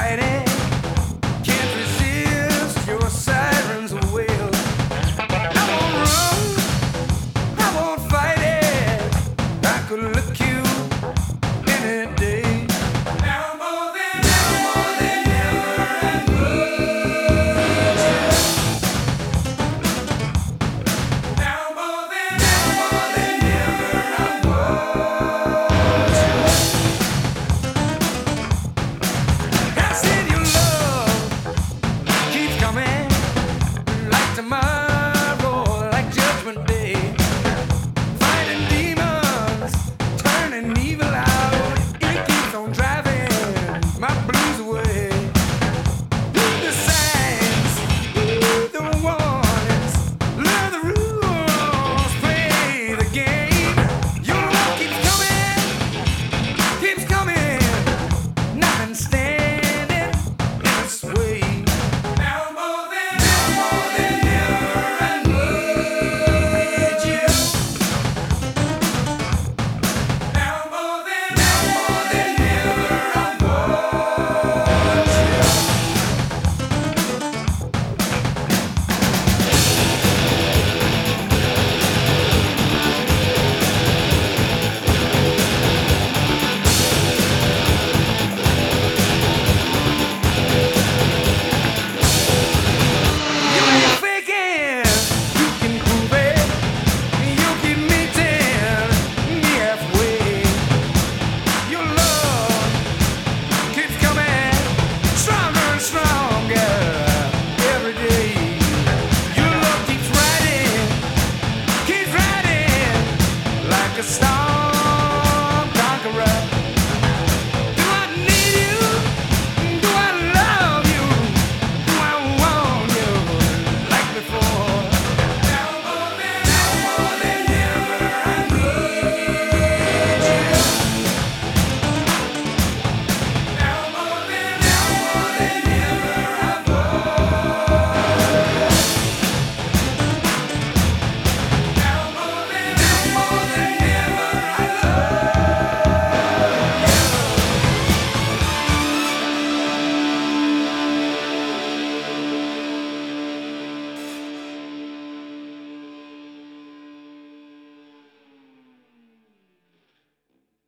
fighting. Can't resist your sirens wail. I won't run, I won't fight it. I could look you any day. Now more than ever, I'm now more than ever, I'm I said your love keeps coming like tomorrow, like Judgment Day. Fighting demons, turning evil out. It keeps on driving my blues away.